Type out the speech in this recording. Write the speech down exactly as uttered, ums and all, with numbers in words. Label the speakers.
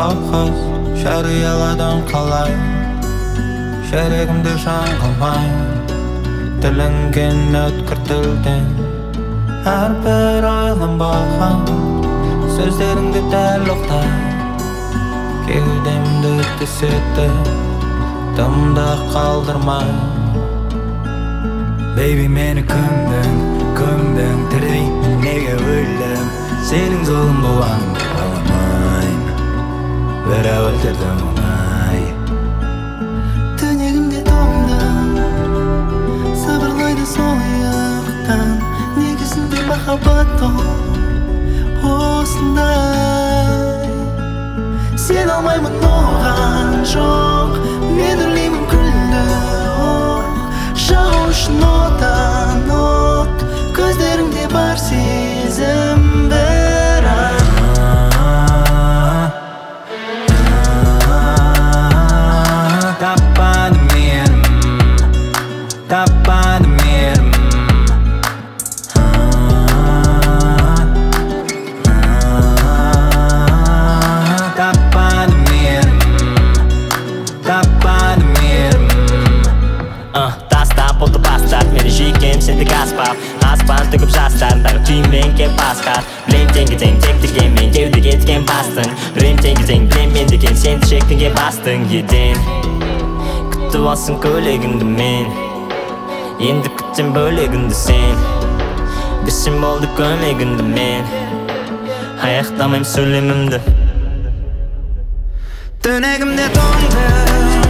Speaker 1: Қоқыс жарияладың қалай Жүрегімді жан қылмай Тілінген өткір тілден Әрбір ойланбаған Сөздеріңді дәл ұқтай Кеудемді түсетті Дымда қалдырмай
Speaker 2: Baby мені көмдің, көмдің Тіреймін неге өлім Сенің золым болғанды қаламайм Бірақ өлтірдің оңай
Speaker 3: Түнегімде тоңдың Сабырлайды сол аяқтан Негізінде махаббат ол осындай Сен алмаймын оған жоқ Мен үрлеймін күлді оқ Жағу үшін одан от Көздеріңде бар сезім бірақ
Speaker 2: Таппадым ерім Таппадым ерім Таппадым ерім Таппадым ерім
Speaker 4: Тастап болды бастап Мені жүйкем сенді аспап Аспан төгіп жастарындағы түймен кеп басқар Білем теңгі тең тек деген мен кеудеге тікен бастың Білем теңгі тең білем мен деген сен шектіңге бастың еден Күтіп алсын көлегіңді мен Енді күттім бөлегіңді сен Бішім болды көмегіңді мен Аяқтамайм сөйлемімді
Speaker 2: Түнегімде тоңды